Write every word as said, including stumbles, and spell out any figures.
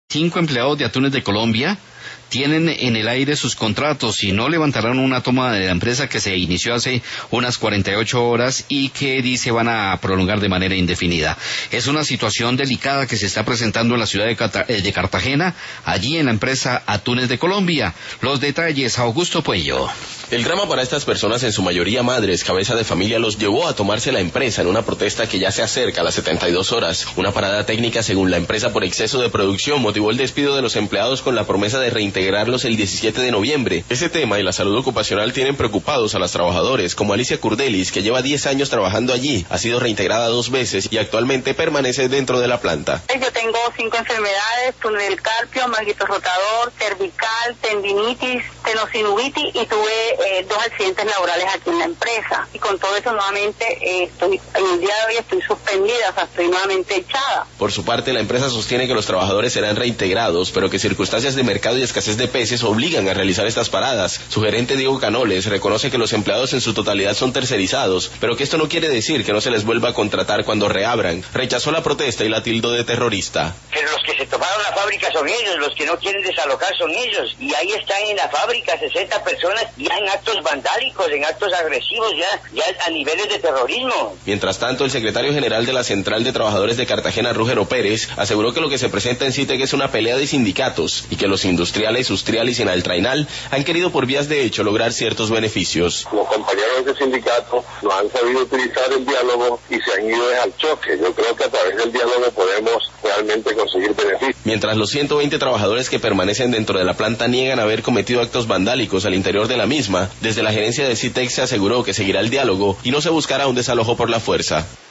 Cinco empleados de Atunes de Colombia tienen en el aire sus contratos y no levantarán una toma de la empresa que se inició hace unas cuarenta y ocho horas y que dice van a prolongar de manera indefinida. Es una situación delicada que se está presentando en la ciudad de, Cata- de Cartagena, allí en la empresa Atunes de Colombia. Los detalles, Augusto Puello. El drama para estas personas, en su mayoría madres, cabeza de familia, los llevó a tomarse la empresa en una protesta que ya se acerca a las setenta y dos horas. Una parada técnica, según la empresa, por exceso de producción motivó el despido de los empleados con la promesa de reintegrarlos el diecisiete de noviembre. Ese tema y la salud ocupacional tienen preocupados a los trabajadores, como Alicia Curdelis, que lleva diez años trabajando allí, ha sido reintegrada dos veces y actualmente permanece dentro de la planta. Yo tengo cinco enfermedades: túnel del carpio, manguito rotador, cervical, tendinitis, tenosinuvitis y tuve eh, dos accidentes laborales aquí en la empresa. Y con todo eso nuevamente eh, estoy, en el día de hoy estoy suspendida, o sea, estoy nuevamente echada. Por su parte, la empresa sostiene que los trabajadores serán reintegrados, pero que circunstancias de mercado y escasez de peces obligan a realizar estas paradas. Su gerente Diego Canoles reconoce que los empleados en su totalidad son tercerizados, pero que esto no quiere decir que no se les vuelva a contratar cuando reabran. Rechazó la protesta y la tildó de terrorista. Pero los que se tomaron la fábrica son ellos, los que no quieren desalojar son ellos, y ahí están en la fábrica sesenta personas ya en actos vandálicos, en actos agresivos, ya, ya a niveles de terrorismo. Mientras tanto, el secretario general de la Central de Trabajadores de Cartagena, Rúgero Pérez, aseguró que lo que se presenta en CITEC es una pelea de sindicatos y que los industriales, Ustrialis y Naltrainal han querido por vías de hecho lograr ciertos beneficios. Los compañeros de sindicato no han sabido utilizar el diálogo y se han ido al choque. Yo creo que a través del diálogo podemos realmente conseguir beneficios. Mientras los ciento veinte trabajadores que permanecen dentro de la planta niegan haber cometido actos vandálicos al interior de la misma, desde la gerencia de CITEC se aseguró que seguirá el diálogo y no se buscará un desalojo por la fuerza.